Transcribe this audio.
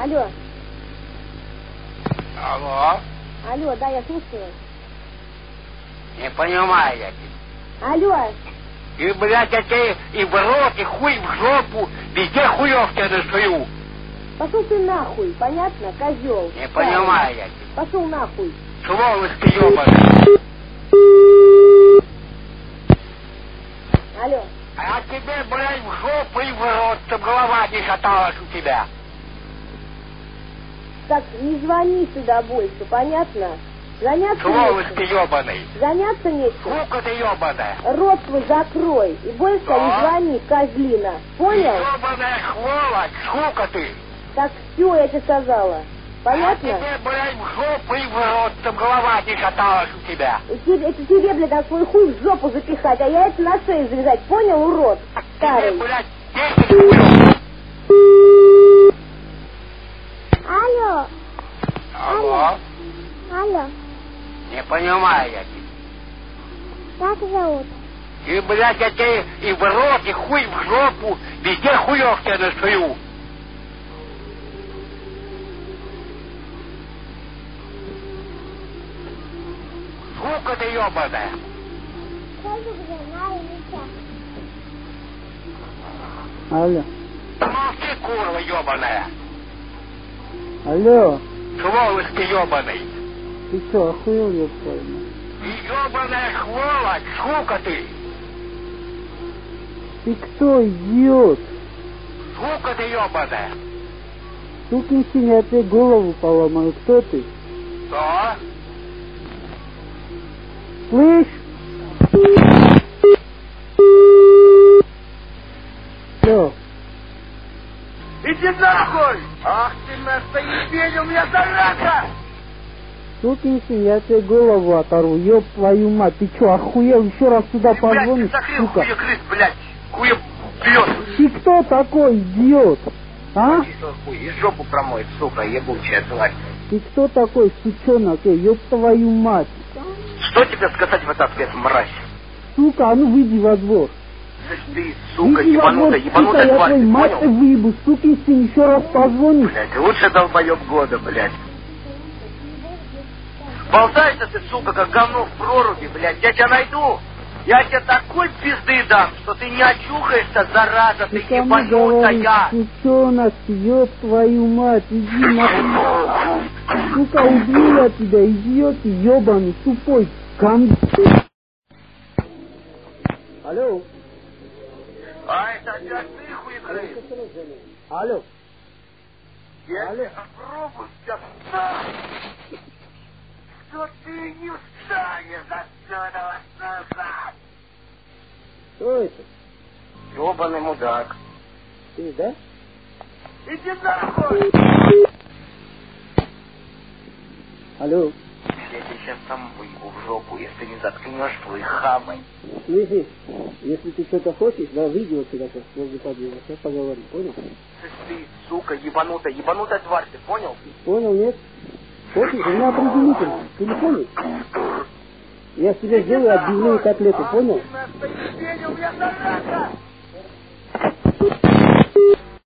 Алло. Алло. Алло, да, я слушаю. Не понимаю я тебя. Алло. И, блядь, я тебе и в рот, и хуй в жопу, везде хуёв тебе насую. Пошел ты нахуй, понятно, козел? Не понимаю я тебя. Пошел нахуй. Сволочь ты ёбаная. Алло. А тебе, блядь, в жопу и в рот, чтоб голова не шаталась у тебя. Так, не звони сюда больше, понятно? Заняться Сволочь ты нечем. ёбаный. Заняться нечем. Сука ты ёбаная. Рот свой закрой и больше Да. не звони, козлина. Понял? Ёбаная сволочь, сука ты. Так, все, я тебе сказала. Понятно? А тебе, блядь, в жопу и в рот, чтоб голова не шаталась у тебя. Это тебе, блядь, на свой хуй в жопу запихать, а я это на шею завязать. Понял, урод? Старый. Тебе, блядь, 10 хуёв. Алло. Алло. Алло. Не понимаю я тебя. Как зовут? И, блядь, я тебе и в рот, и хуй в жопу, везде хуёв тебе насую. Сука ты ёбаная. Алло. Молчи, курва ёбаная. Алло. Сволочь ты ёбаный. Ты что, охуел, ёб твою мать? И ёбаная сволочь, сука ты. Ты кто, идиот? Сука ты ёбаная. Сукин сын, я тебе голову поломаю. Кто ты? Что? Слышь? Алло. Иди нахуй! Ах ты настоебень, у меня зараза! Сукин сын, я тебе голову оторву, ёб твою мать. Ты что, охуел? Еще раз сюда позвонишь, сука. Хуя-крыс, блядь! Хуя-плёс! Ты кто такой, идиот? А? Хуй, и жопу промоет, сука, ебучая тварь. Ты кто такой, сучонок, ёб твою мать? Что тебе сказать в этот ответ, мразь? Сука, а ну выйди во двор. Ты, сука, Выйди во двор, ебанутая сука, я тварь, твою ты мать понял? выебу, сукин сын, еще раз позвонишь. Блядь, лучше долбоёб года, блядь. Болтайся ты, сука, как говно в проруби, блядь, я тебя найду. Я тебе такой пизды дам, что ты не очухаешься, зараза, ты кому ебанутая. говоришь, сучонок, ёб твою мать, иди нахуй. Сука, убью я тебя, идиот, ебаный, тупой, Алло. А это опять ты, хуекрыс? Алло. Я Алло. попробую тебя встать. Что ты не встанешь отсюда, сука? Кто это? Ёбаный мудак. Ты, да? Иди нахуй! Алло. Я тебе сейчас сам выебу в жопу, если ты не заткнешь твой хамой. Слышишь, если ты что-то хочешь, да, выйди вот сюда, сейчас, возле подъезда, сейчас поговорим, понял? Ты, сука, ебанутая тварь, ты понял? Понял, нет? Хочешь, у меня определитель, ты не понял? Я себе сделаю отбивные котлеты, понял? У меня зараза!